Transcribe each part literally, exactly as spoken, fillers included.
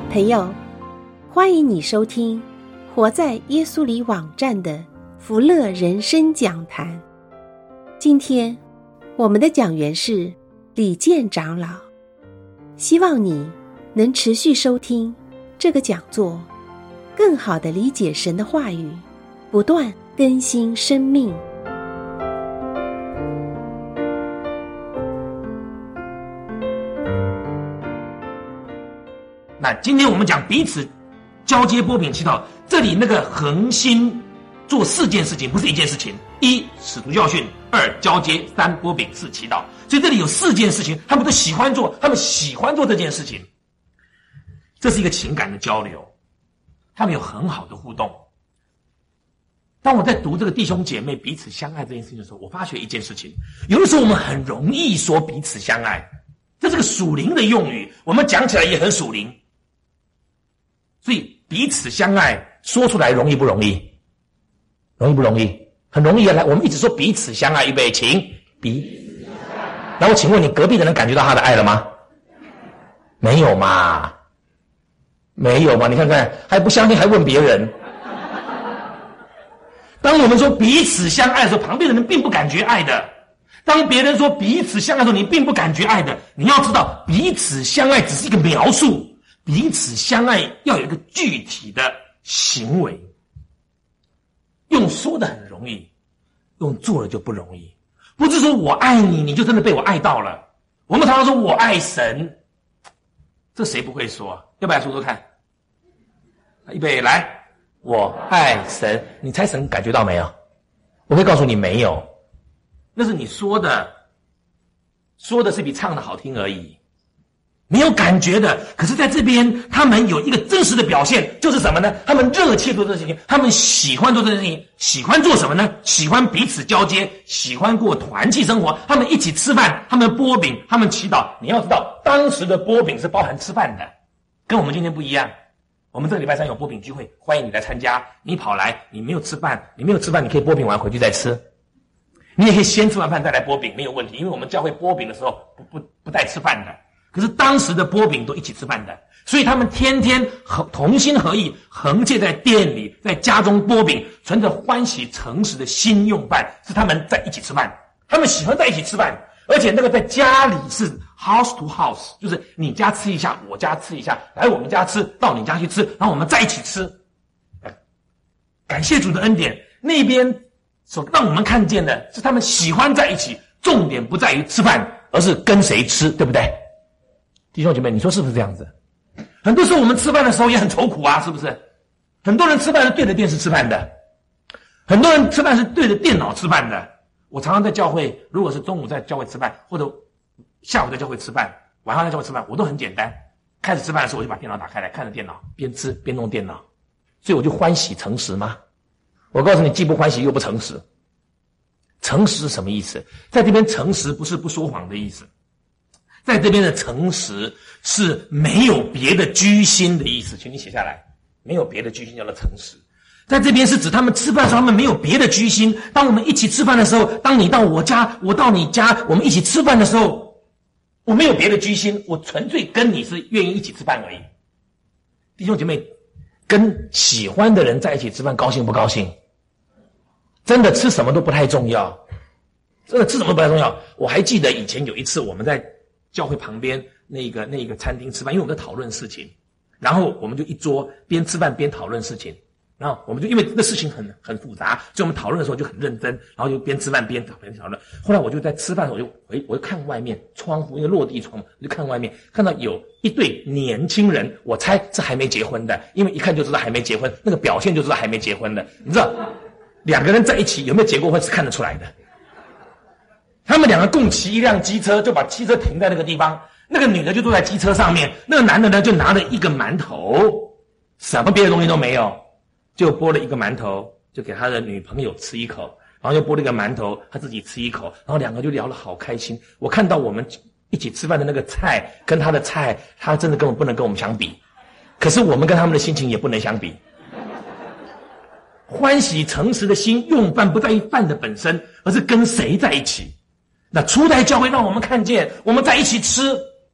朋友，欢迎你收听活在耶稣里网站的福乐人生讲坛。今天我们的讲员是李健长老，希望你能持续收听这个讲座，更好地理解神的话语，不断更新生命。 那今天我们讲彼此交接波饼祈祷，这里那个恒心做四件事情，不是一件事情。一，使徒教训；二，交接；三，波饼；四，祈祷。所以这里有四件事情，他们都喜欢做，他们喜欢做这件事情。这是一个情感的交流，他们有很好的互动。当我在读这个弟兄姐妹彼此相爱这件事情的时候，我发觉一件事情，有的时候我们很容易说彼此相爱，这是个属灵的用语，我们讲起来也很属灵。所以彼此相爱说出来容易不容易？容易不容易？很容易啊！来，我们一直说彼此相爱，预备，请彼此相爱。然后请问你隔壁的人感觉到他的爱了吗？没有嘛？没有嘛？你看看，还不相信还问别人。当我们说彼此相爱的时候，旁边的人并不感觉爱的。当别人说彼此相爱的时候，你并不感觉爱的。你要知道，彼此相爱只是一个描述。彼此相爱要有一个具体的行为，用说的很容易，用做了就不容易。不是说我爱你，你就真的被我爱到了。我们常常说我爱神，这谁不会说啊？要不要说说看？预备，来，我爱神，你猜神感觉到没有？我会告诉你没有，那是你说的，说的是比唱的好听而已。没有感觉的，可是在这边他们有一个真实的表现，就是什么呢？他们热切做这件事情，他们喜欢做这件事情。喜欢做什么呢？喜欢彼此交接，喜欢过团契生活，他们一起吃饭，他们剥饼，他们祈祷。你要知道，当时的剥饼是包含吃饭的，跟我们今天不一样。我们这个礼拜三有剥饼聚会，欢迎你来参加。你跑来，你没有吃饭，你没有吃饭，你可以剥饼完回去再吃。你也可以先吃完饭再来剥饼，没有问题，因为我们教会剥饼的时候不不不带吃饭的。可是当时的剥饼都一起吃饭的，所以他们天天和同心合意，横切在店里，在家中剥饼，存着欢喜诚实的心用饭，是他们在一起吃饭。他们喜欢在一起吃饭，而且那个在家里是 house to house， 就是你家吃一下，我家吃一下，来我们家吃，到你家去吃，然后我们在一起吃。感谢主的恩典，那边所让我们看见的是他们喜欢在一起，重点不在于吃饭，而是跟谁吃，对不对？弟兄姐妹，你说是不是这样子？很多时候我们吃饭的时候也很愁苦啊，是不是？很多人吃饭是对着电视吃饭的，很多人吃饭是对着电脑吃饭的。我常常在教会，如果是中午在教会吃饭，或者下午在教会吃饭，晚上在教会吃饭，我都很简单。开始吃饭的时候，我就把电脑打开来，看着电脑，边吃边弄电脑，所以我就欢喜诚实吗？我告诉你，既不欢喜又不诚实。诚实是什么意思？在这边诚实不是不说谎的意思。在这边的诚实是没有别的居心的意思，请你写下来，没有别的居心叫做诚实。在这边是指他们吃饭的时候，他们没有别的居心。当我们一起吃饭的时候，当你到我家，我到你家，我们一起吃饭的时候，我没有别的居心，我纯粹跟你是愿意一起吃饭而已。弟兄姐妹，跟喜欢的人在一起吃饭，高兴不高兴？真的吃什么都不太重要，真的吃什么都不太重要。我还记得以前有一次我们在教会旁边那个那个餐厅吃饭，因为我们在讨论事情，然后我们就一桌边吃饭边讨论事情，然后我们就因为那事情很很复杂，所以我们讨论的时候就很认真，然后就边吃饭边边讨论。后来我就在吃饭的时候，我就回我就看外面窗户，因为落地窗，我就看外面，看到有一对年轻人，我猜是还没结婚的，因为一看就知道还没结婚，那个表现就知道还没结婚的。你知道，两个人在一起有没有结过婚是看得出来的。他们两个共骑一辆机车，就把汽车停在那个地方，那个女的就坐在机车上面，那个男的呢就拿了一个馒头，什么别的东西都没有，就剥了一个馒头，就给他的女朋友吃一口，然后又剥了一个馒头，他自己吃一口，然后两个就聊得好开心。我看到我们一起吃饭的那个菜跟他的菜，他真的根本不能跟我们相比，可是我们跟他们的心情也不能相比。欢喜诚实的心用饭不在于饭的本身，而是跟谁在一起。那初代教会让我们看见，我们在一起吃，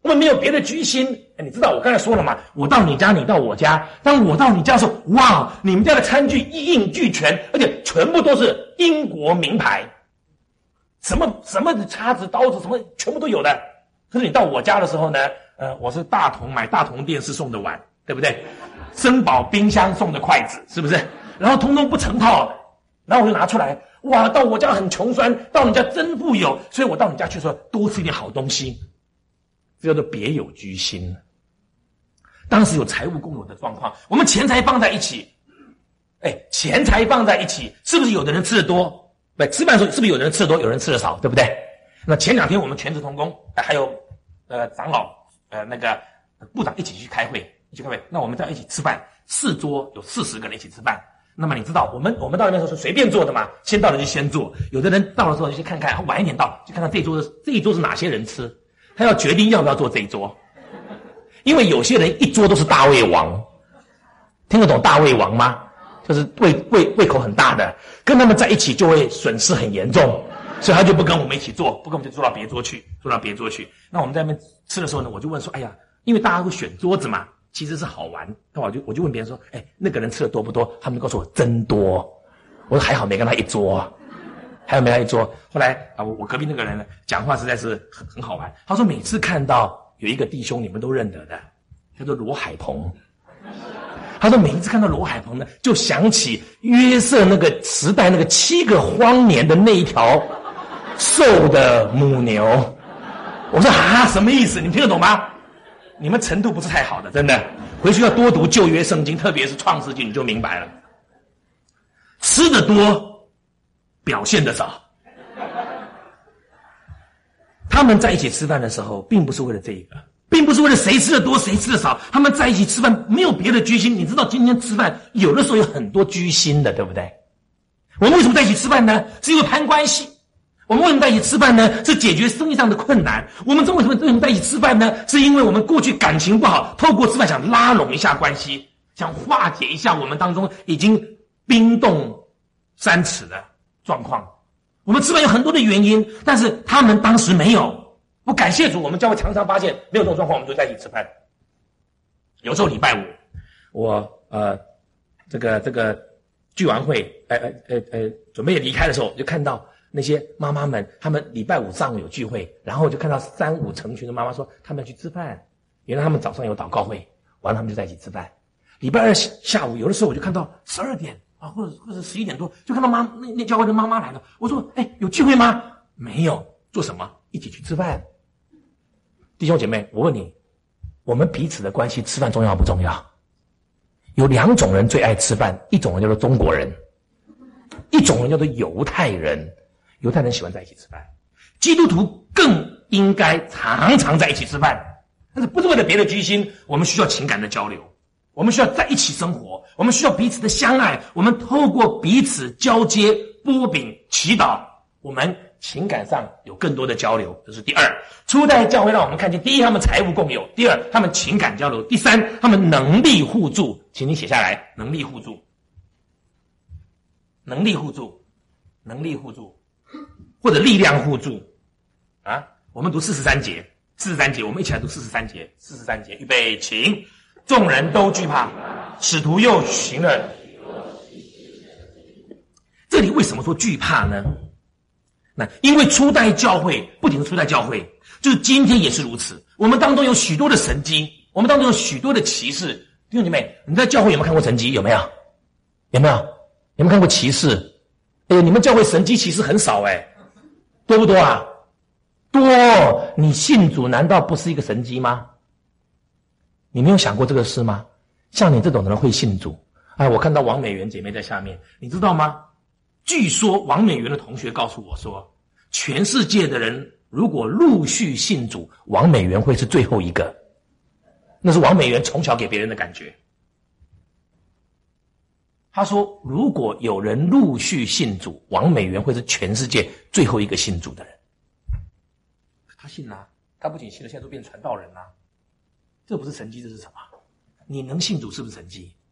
我们没有别的居心。你知道我刚才说了嘛，我到你家，你到我家，当我到你家的时候，哇，你们家的餐具一应俱全，而且全部都是英国名牌，什么什么叉子刀子什么全部都有的。可是你到我家的时候呢，呃，我是大同买大同电视送的碗，对不对？森宝冰箱送的筷子，是不是？然后通通不成套，然后我就拿出来，哇，到我家很穷酸，到你家真富有，所以我到你家去说多吃一点好东西，这叫做别有居心。当时有财务共有的状况，我们钱财放在一起，哎，钱财放在一起，是不是有的人吃的多？不，吃饭的时候是不是有的人吃的多，有人吃的少，对不对？那前两天我们全职同工，还有呃长老呃那个部长一起去开会，一起开会，那我们在一起吃饭，四桌有四十个人一起吃饭。那么你知道，我们我们到那边的时候是随便坐的嘛，先到了就先坐。有的人到了之后就去看看，晚一点到就看看这一桌这一桌是哪些人吃，他要决定要不要坐这一桌。因为有些人一桌都是大胃王，听得懂大胃王吗？就是胃胃胃口很大的，跟他们在一起就会损失很严重，所以他就不跟我们一起坐，不跟我们就坐到别桌去，坐到别桌去。那我们在那边吃的时候呢，我就问说，哎呀，因为大家会选桌子嘛。其实是好玩，那我就我就问别人说，哎，那个人吃的多不多？他们就告诉我真多。我说还好没跟他一桌，还有没跟他一桌。后来啊，我我隔壁那个人呢，讲话实在是很很好玩。他说每次看到有一个弟兄你们都认得的，叫做罗海鹏。他说每一次看到罗海鹏呢，就想起约瑟那个时代那个七个荒年的那一条瘦的母牛。我说啊，什么意思？你听得懂吗？你们程度不是太好的，真的，回去要多读旧约圣经，特别是创世纪，你就明白了。吃得多，表现得少。他们在一起吃饭的时候，并不是为了这个，并不是为了谁吃得多谁吃得少，他们在一起吃饭没有别的居心。你知道今天吃饭有的时候有很多居心的，对不对？我们为什么在一起吃饭呢？是因为攀关系。我们为什么在一起吃饭呢？是解决生意上的困难。我们为什么为什么在一起吃饭呢？是因为我们过去感情不好，透过吃饭想拉拢一下关系，想化解一下我们当中已经冰冻三尺的状况。我们吃饭有很多的原因，但是他们当时没有。我感谢主，我们教会常常发现没有这种状况，我们就在一起吃饭。有时候礼拜五，我呃这个这个聚完会，呃呃呃呃准备离开的时候，就看到那些妈妈们，他们礼拜五上午有聚会，然后就看到三五成群的妈妈说他们要去吃饭。原来他们早上有祷告会，完了他们就在一起吃饭。礼拜二下午，有的时候我就看到十二点啊，或者或者十一点多，就看到妈那那教会的妈妈来了。我说，哎，有聚会吗？没有，做什么？一起去吃饭。弟兄姐妹，我问你，我们彼此的关系吃饭重要不重要？有两种人最爱吃饭，一种人叫做中国人，一种人叫做犹太人。犹太人喜欢在一起吃饭，基督徒更应该常常在一起吃饭，但是不是为了别的居心，我们需要情感的交流，我们需要在一起生活，我们需要彼此的相爱，我们透过彼此交接、擘饼、祈祷，我们情感上有更多的交流。这是第二，初代教会让我们看见，第一，他们财务共有；第二，他们情感交流；第三，他们能力互助。请你写下来，能力互助，能力互助，能力互助，或者力量互助啊！我们读四十三节，四十三节，我们一起来读四十三节，四十三节，预备，请。众人都惧怕，使徒又行了。这里为什么说惧怕呢？那因为初代教会，不仅是初代教会，就是今天也是如此。我们当中有许多的神迹，我们当中有许多的奇事。弟兄姐妹，你在教会有没有看过神迹？有没有？有没有？有没有看过奇事？哎呦，你们教会神迹奇事很少哎，多不多啊？多！你信主难道不是一个神迹吗？你没有想过这个事吗？像你这种人会信主。哎，我看到王美元姐妹在下面，你知道吗？据说王美元的同学告诉我说，全世界的人如果陆续信主，王美元会是最后一个。那是王美元从小给别人的感觉。他说，如果有人陆续信主，王美元会是全世界最后一个信主的人。他信啦、啊，他不仅信了，现在都变传道人啦、啊。这不是神迹，这是什么？你能信主是不是神迹？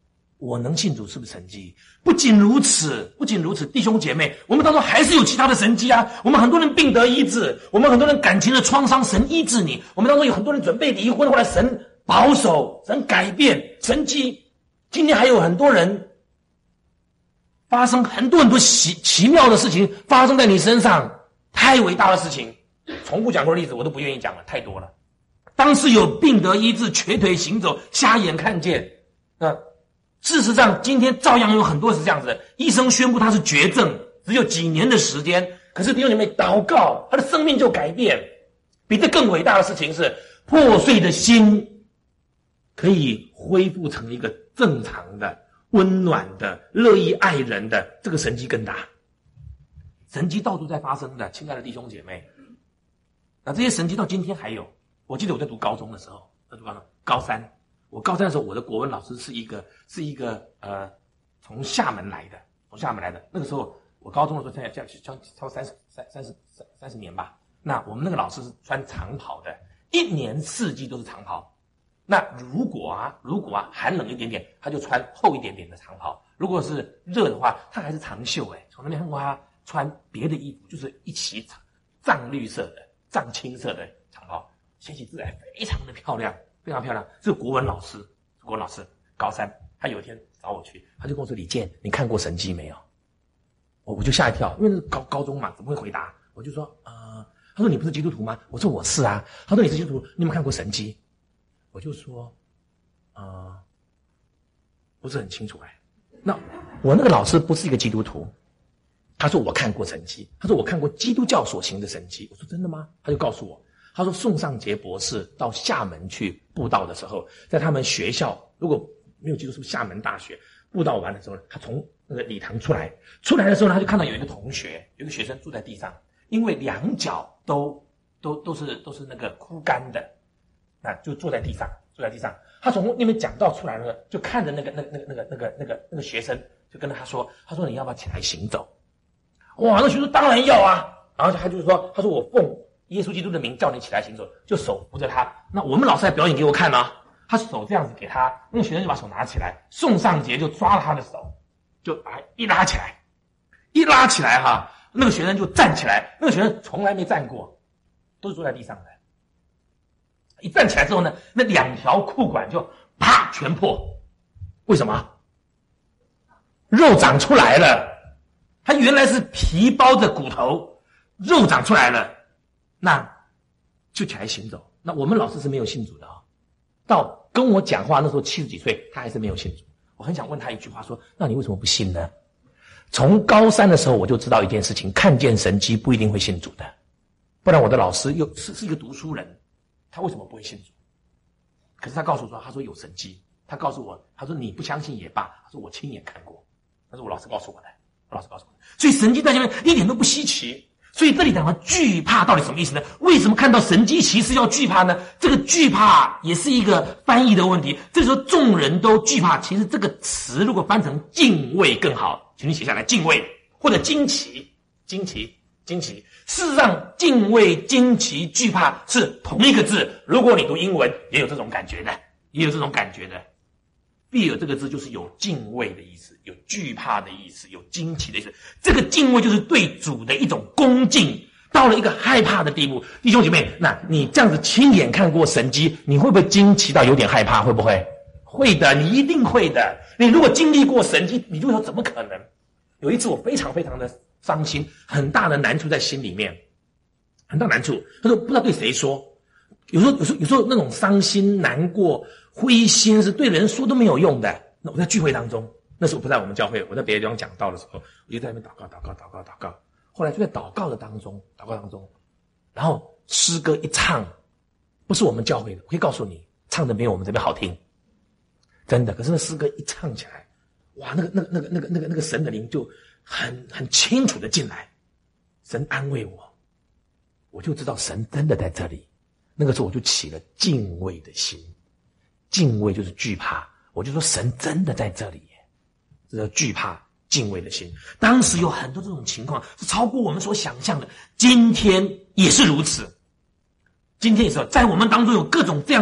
我能信主是不是神迹？不仅如此，不仅如此，弟兄姐妹，我们当中还是有其他的神迹啊！我们很多人病得医治，我们很多人感情的创伤，神医治你。我们当中有很多人准备离婚，后来神保守，神改变，神迹。今天还有很多人发生很多很多奇奇妙的事情发生在你身上，太伟大的事情，重复讲过的例子我都不愿意讲了，太多了。当时有病得医治，瘸腿行走，瞎眼看见。那事实上今天照样有很多是这样子的，医生宣布他是绝症，只有几年的时间，可是弟兄姐妹祷告，他的生命就改变。比这更伟大的事情是，破碎的心可以恢复成一个正常的、温暖的、乐意爱人的，这个神迹更大。神迹到处在发生的，亲爱的弟兄姐妹。那这些神迹到今天还有。我记得我在读高中的时候，在读高中，高三，我高三的时候，我的国文老师是一个是一个呃从厦门来的，从厦门来的。那个时候我高中的时候，现在这样超超三十三三十三三十年吧。那我们那个老师是穿长袍的，一年四季都是长袍。那如果啊，如果啊寒冷一点点，他就穿厚一点点的长袍；如果是热的话，他还是长袖。哎，从那边看过他穿别的衣服，就是一袭藏绿色的、藏青色的长袍。写起字来非常的漂亮，非常漂亮。是国文老师，国文老师高三，他有一天找我去，他就跟我说：“李健，你看过神迹没有？”我我就吓一跳，因为是高高中嘛，怎么会回答？我就说：“呃，他说你不是基督徒吗？”我说：“我是啊。”他说：“你是基督徒，你有没有看过神迹？”我就说：“呃，不是很清楚。”哎，那我那个老师不是一个基督徒，他说我看过神迹，他说我看过基督教所行的神迹。我说真的吗？他就告诉我。他说宋尚杰博士到厦门去布道的时候，在他们学校，如果没有记住是不是厦门大学，布道完的时候，他从那个礼堂出来，出来的时候他就看到有一个同学，有一个学生坐在地上，因为两脚都都都是都是那个枯干的，那就坐在地上，坐在地上。他从那边讲道出来呢，就看着那个那个那个那个那个那个那个学生，就跟他说，他说你要不要起来行走？哇，那学生当然要啊，然后他就说，他说我奉耶稣基督的名叫你起来行走，就手扶着他。那我们老师在表演给我看呢，他手这样子给他，那个学生就把手拿起来，宋尚杰就抓了他的手，就把一拉起来，一拉起来哈，那个学生就站起来。那个学生从来没站过，都是坐在地上的。一站起来之后呢，那两条裤管就啪全破。为什么？肉长出来了，他原来是皮包着骨头，肉长出来了。那就起来行走。那我们老师是没有信主的啊、哦，到跟我讲话那时候七十几岁，他还是没有信主。我很想问他一句话说：那你为什么不信呢？从高三的时候我就知道一件事情，看见神迹不一定会信主的。不然我的老师又是是一个读书人，他为什么不会信主？可是他告诉我说，他说有神迹。他告诉我，他说你不相信也罢，他说我亲眼看过，那是我老师告诉我的，我老师告诉我的。所以神迹在这边一点都不稀奇。所以这里讲的惧怕到底什么意思呢？为什么看到神迹奇事要惧怕呢？这个惧怕也是一个翻译的问题。这时候众人都惧怕，其实这个词如果翻成敬畏更好，请你写下来，敬畏或者惊奇，惊奇，惊奇。事实上，敬畏、惊奇、惧怕是同一个字。如果你读英文，也有这种感觉的，也有这种感觉的。fear 这个字就是有敬畏的意思，有惧怕的意思，有惊奇的意思。这个敬畏就是对主的一种恭敬，到了一个害怕的地步。弟兄姐妹，那你这样子亲眼看过神迹，你会不会惊奇到有点害怕？会不会？会的，你一定会的。你如果经历过神迹，你就说怎么可能？有一次我非常非常的伤心，很大的难处在心里面，很大难处。他说不知道对谁说。有时候有时候有时候那种伤心难过灰心是对人说都没有用的。那我在聚会当中，那时候不在我们教会，我在别的地方讲道的时候，我就在那边祷告祷告祷告祷告。后来就在祷告的当中祷告当中，然后诗歌一唱，不是我们教会的，我可以告诉你唱的没有我们这边好听，真的。可是那诗歌一唱起来，哇，那个那个那个那个那个那个神的灵就很很清楚的进来，神安慰我，我就知道神真的在这里。那个时候我就起了敬畏的心，敬畏就是惧怕，我就说神真的在这里耶，这叫惧怕敬畏的心。当时有很多这种情况是超过我们所想象的，今天也是如此。今天也是在我们当中有各种这样子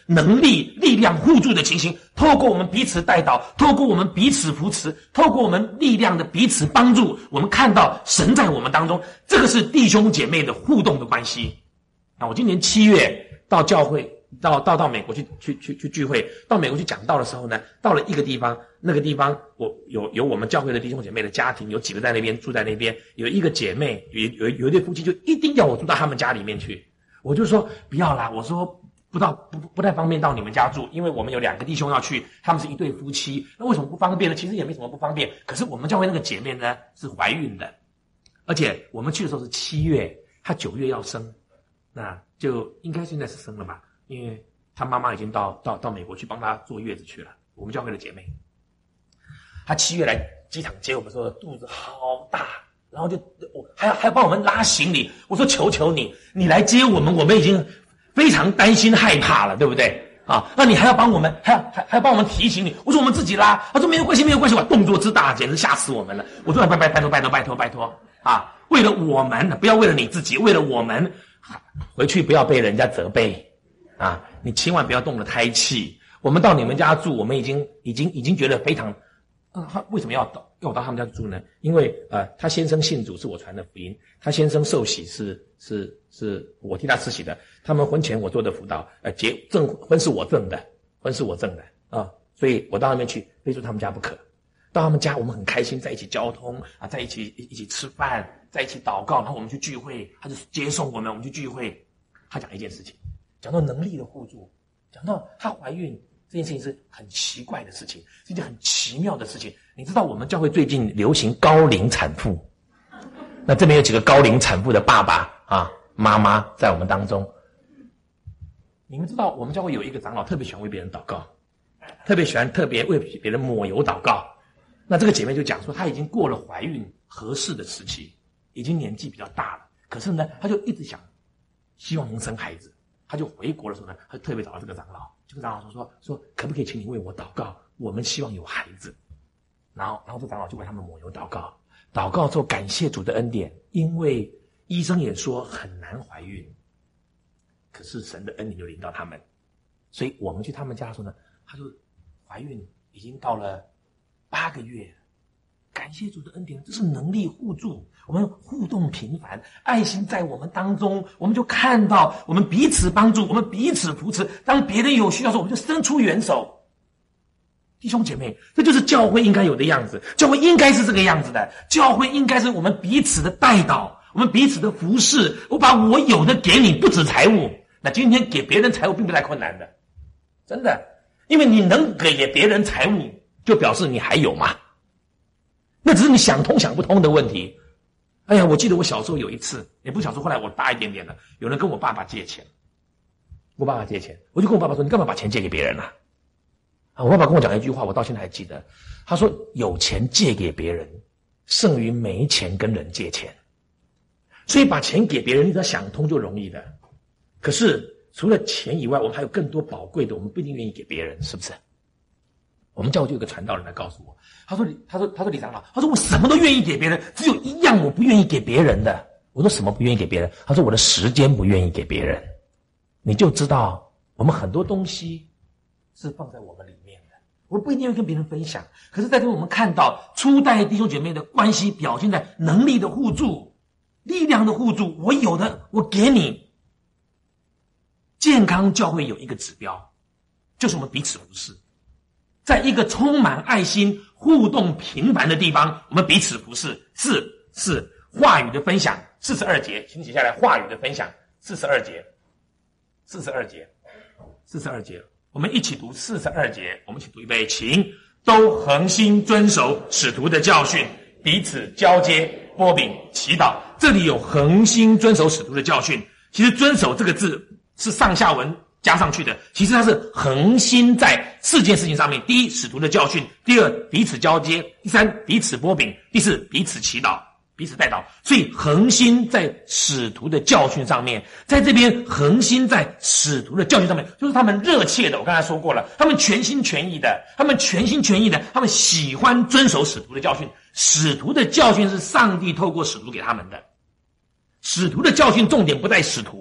能力、力量互助的情形，透过我们彼此带导，透过我们彼此扶持，透过我们力量的彼此帮助，我们看到神在我们当中，这个是弟兄姐妹的互动的关系。啊，我今年七月到教会，到到到美国去去去去聚会，到美国去讲道的时候呢，到了一个地方，那个地方我有有我们教会的弟兄姐妹的家庭，有几个在那边住在那边，有一个姐妹，有有有一对夫妻就一定要我住到他们家里面去，我就说不要啦，我说不到不不太方便到你们家住，因为我们有两个弟兄要去，他们是一对夫妻，那为什么不方便呢？其实也没什么不方便，可是我们教会那个姐妹呢是怀孕的，而且我们去的时候是七月，她九月要生，那就应该现在是生了吧，因为她妈妈已经到到到美国去帮她坐月子去了。我们教会的姐妹，她七月来机场接我们的时候，肚子好大，然后就我还要还要帮我们拉行李。我说求求你，你来接我们，我们已经非常担心害怕了，对不对？啊，那你还要帮我们，还要还还要帮我们提行李。我说我们自己拉，他说没有关系，没有关系。哇，动作之大，简直吓死我们了。我说拜拜拜托拜托拜托拜托啊！为了我们，不要为了你自己，为了我们，回去不要被人家责备啊！你千万不要动了胎气。我们到你们家住，我们已经已经已经觉得非常，呃，他为什么要到要我到他们家住呢？因为呃，他先生信主是我传的福音，他先生受洗是是是我替他施洗的。他们婚前我做的辅导，呃，结证婚是我证的，婚是我证的啊，所以我到那边去，非住他们家不可。到他们家，我们很开心，在一起交通啊，在一起一起吃饭，在一起祷告，然后我们去聚会，他就接送我们，我们去聚会。他讲一件事情，讲到能力的互助，讲到她怀孕这件事情是很奇怪的事情，是一件很奇妙的事情。你知道我们教会最近流行高龄产妇，那这边有几个高龄产妇的爸爸啊、妈妈在我们当中。你们知道我们教会有一个长老特别喜欢为别人祷告，特别喜欢特别为别人抹油祷告。那这个姐妹就讲说，她已经过了怀孕合适的时期，已经年纪比较大了，可是呢，她就一直想希望能生孩子。她就回国的时候呢，她就特别找到这个长老，这个长老说说说可不可以请你为我祷告，我们希望有孩子。然后然后这长老就为他们抹油祷告，祷告之后感谢主的恩典，因为医生也说很难怀孕，可是神的恩典就临到他们，所以我们去他们家的时候呢，她就怀孕已经到了八个月，感谢主的恩典，这是能力互助，我们互动频繁，爱心在我们当中，我们就看到我们彼此帮助，我们彼此扶持，当别人有需要的时候，我们就伸出援手。弟兄姐妹，这就是教会应该有的样子，教会应该是这个样子的，教会应该是我们彼此的带导，我们彼此的服侍，我把我有的给你，不止财物，那今天给别人财物并不太困难的，真的，因为你能给别人财物，就表示你还有嘛，那只是你想通想不通的问题。哎呀，我记得我小时候有一次，也不是小时候，后来我大一点点了，有人跟我爸爸借钱，我爸爸借钱，我就跟我爸爸说，你干嘛把钱借给别人啊？啊，我爸爸跟我讲一句话，我到现在还记得，他说有钱借给别人胜于没钱跟人借钱，所以把钱给别人你只要想通就容易的，可是除了钱以外，我们还有更多宝贵的，我们不一定愿意给别人，是不是？我们教会就有个传道人来告诉我，他说他说他说李长老，他说我什么都愿意给别人，只有一样我不愿意给别人的。我说什么不愿意给别人？他说我的时间不愿意给别人。你就知道我们很多东西是放在我们里面的，我不一定会跟别人分享，可是在这我们看到初代弟兄姐妹的关系表现在能力的互助、力量的互助，我有的我给你。健康教会有一个指标，就是我们彼此服侍，在一个充满爱心、互动频繁的地方，我们彼此服侍。四是话语的分享，四十二节，请写下来。话语的分享，四十二节，四十二节，四十二节。我们一起读四十二节，我们一起读一遍，请都恒心遵守使徒的教训，彼此交接、擘饼、祈祷。这里有恒心遵守使徒的教训，其实遵守这个字是上下文加上去的，其实它是恒心在四件事情上面：第一，使徒的教训；第二，彼此交接；第三，彼此擘饼；第四，彼此祈祷、彼此代祷。所以恒心在使徒的教训上面，在这边恒心在使徒的教训上面，就是他们热切的，我刚才说过了，他们全心全意的，他们全心全意的，他们喜欢遵守使徒的教训。使徒的教训是上帝透过使徒给他们的，使徒的教训重点不在使徒。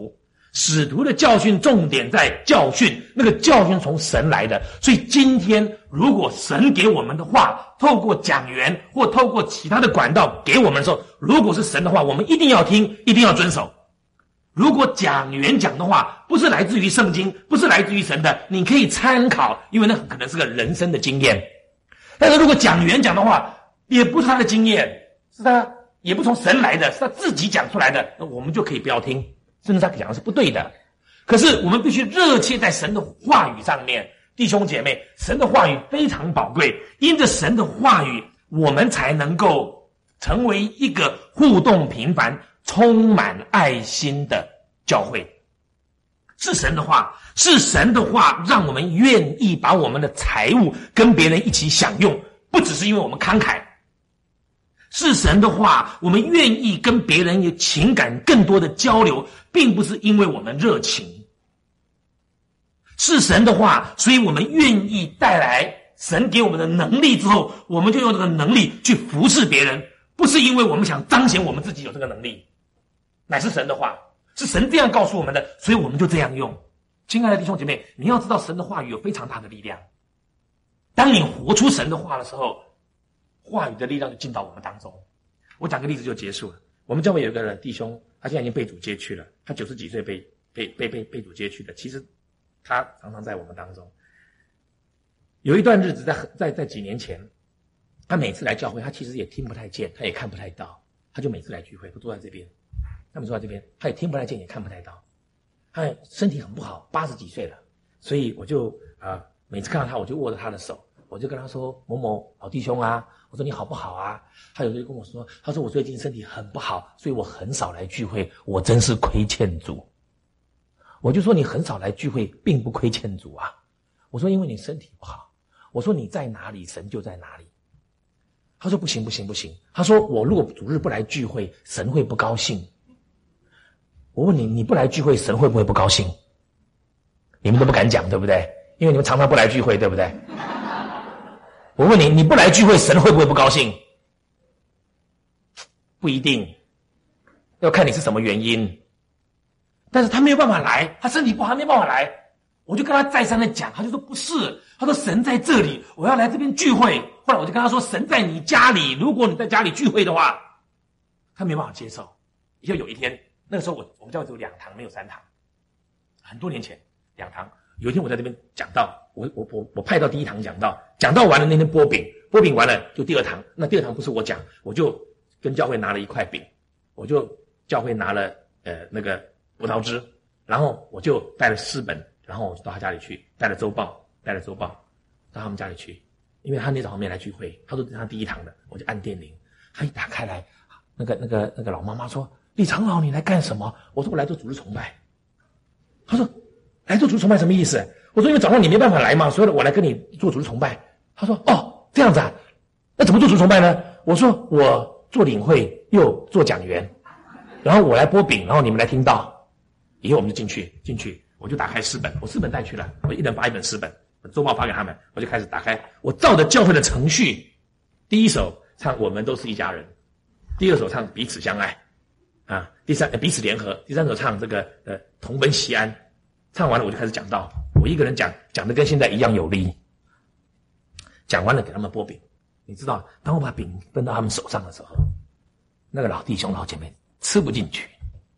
使徒的教训重点在教训，那个教训从神来的。所以今天如果神给我们的话，透过讲员或透过其他的管道给我们的时候，如果是神的话，我们一定要听，一定要遵守。如果讲员讲的话不是来自于圣经，不是来自于神的，你可以参考，因为那可能是个人生的经验。但是如果讲员讲的话也不是他的经验，是他也不从神来的，是他自己讲出来的，那我们就可以不要听，甚至他讲的是不对的。可是我们必须热切在神的话语上面，弟兄姐妹，神的话语非常宝贵，因着神的话语，我们才能够成为一个互动频繁、充满爱心的教会。是神的话，是神的话让我们愿意把我们的财物跟别人一起享用，不只是因为我们慷慨。是神的话，我们愿意跟别人有情感更多的交流，并不是因为我们热情。是神的话，所以我们愿意带来神给我们的能力之后，我们就用这个能力去服侍别人，不是因为我们想彰显我们自己有这个能力，乃是神的话，是神这样告诉我们的，所以我们就这样用。亲爱的弟兄姐妹，你要知道神的话语有非常大的力量。当你活出神的话的时候，话语的力量就进到我们当中。我讲个例子就结束了。我们教会有一个弟兄，他现在已经被主接去了，他九十几岁被被被被被主接去的。其实他常常在我们当中。有一段日子在在在几年前，他每次来教会，他其实也听不太见，他也看不太到，他就每次来聚会都坐在这边，他们坐在这边，他也听不太见，也看不太到，他身体很不好，八十几岁了，所以我就啊、呃、每次看到他，我就握着他的手，我就跟他说：“某某好弟兄啊，我说你好不好啊？”他有时候就跟我说：“他说我最近身体很不好，所以我很少来聚会，我真是亏欠主。”我就说：“你很少来聚会，并不亏欠主啊。”我说：“因为你身体不好。”我说：“你在哪里，神就在哪里。”他说：“不行不行不行。”他说：“我如果主日不来聚会，神会不高兴。”我问你，你不来聚会，神会不会不高兴？你们都不敢讲，对不对？因为你们常常不来聚会，对不对？我问你，你不来聚会，神会不会不高兴？不一定，要看你是什么原因。但是他没有办法来，他身体不好，没办法来。我就跟他再三的讲，他就说不是，他说神在这里，我要来这边聚会。后来我就跟他说，神在你家里，如果你在家里聚会的话，他没办法接受。就有一天，那个时候我我们教会只有两堂，没有三堂，很多年前两堂。有一天我在这边讲道，我我我我派到第一堂讲道，讲道完了那天剥饼，剥饼完了就第二堂，那第二堂不是我讲，我就跟教会拿了一块饼，我就教会拿了呃那个葡萄汁，然后我就带了诗本，然后我就到他家里去，带了周报，带了周报到他们家里去，因为他那早上没来聚会，他说这是他第一堂的，我就按电铃，他一打开来，那个那个那个老妈妈说：“李长老，你来干什么？”我说：“我来做主日崇拜。”他说：“来做主日崇拜什么意思？”我说：“因为早上你没办法来嘛，所以我来跟你做主日崇拜。”他说：“哦，这样子啊，那怎么做主日崇拜呢？”我说：“我做领会又做讲员，然后我来剥饼，然后你们来听道，以后我们就进去进去，我就打开诗本，我诗本带去了，我一人发一本诗本，我周报发给他们，我就开始打开，我照着教会的程序，第一首唱我们都是一家人，第二首唱彼此相爱。啊，第三、呃、彼此联合，第三首唱这个呃同奔西安，唱完了我就开始讲道，我一个人讲，讲的跟现在一样有力。讲完了给他们剥饼，你知道，当我把饼分到他们手上的时候，那个老弟兄老姐妹吃不进去，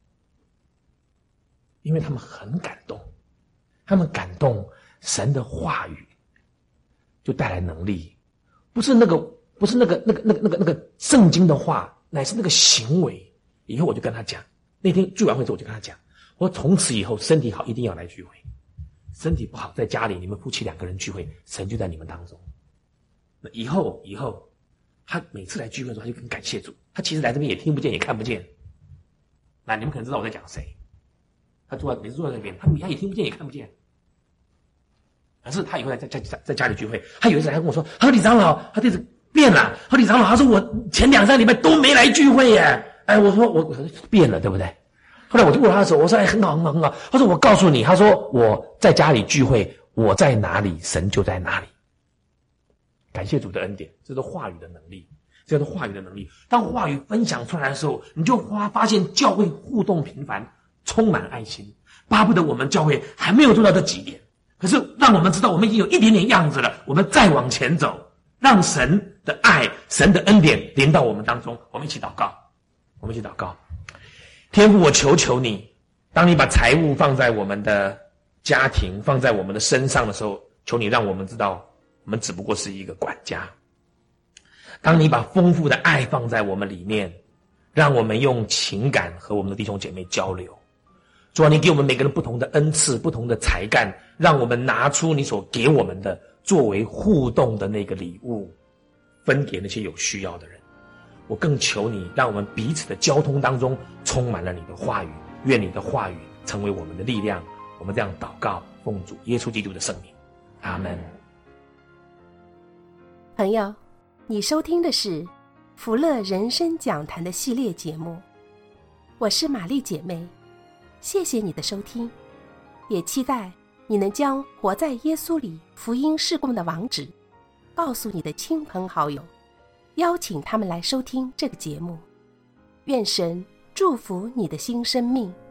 因为他们很感动，他们感动神的话语就带来能力，不是那个不是那个那个那个那个那个圣经的话，乃是那个行为。以后我就跟他讲，那天聚完会之后我就跟他讲，我说从此以后身体好一定要来聚会，身体不好在家里你们夫妻两个人聚会，神就在你们当中。那以后以后他每次来聚会的时候他就更感谢主，他其实来这边也听不见也看不见。那你们可能知道我在讲谁，他坐在每次坐在那边，他他也听不见也看不见。可是他以后在在在在家里聚会，他有一次来跟我说，他说李长老，他这次变了，他说李长老，他说我前两三礼拜都没来聚会耶。哎，我说我我变了，对不对？后来我就问他的时候，我说：“哎，很好，很好，很好。”他说：“我告诉你，他说我在家里聚会，我在哪里，神就在哪里。”感谢主的恩典，这是话语的能力，这是话语的能力。当话语分享出来的时候，你就发发现教会互动频繁，充满爱心。 巴不得我们教会还没有做到这几点，可是让我们知道我们已经有一点点样子了，我们再往前走，让神的爱、神的恩典临到我们当中。我们一起祷告，我们一起祷告。天父，我求求你，当你把财物放在我们的家庭，放在我们的身上的时候，求你让我们知道我们只不过是一个管家。当你把丰富的爱放在我们里面，让我们用情感和我们的弟兄姐妹交流。主啊，你给我们每个人不同的恩赐，不同的才干，让我们拿出你所给我们的作为互动的那个礼物，分给那些有需要的人。我更求你让我们彼此的交通当中充满了你的话语，愿你的话语成为我们的力量。我们这样祷告，奉主耶稣基督的圣名，阿们。 朋友，你收听的是福乐人生讲坛的系列节目，我是玛丽姐妹，谢谢你的收听，也期待你能将活在耶稣里福音事工的网址告诉你的亲朋好友，邀请他们来收听这个节目。愿神祝福你的新生命。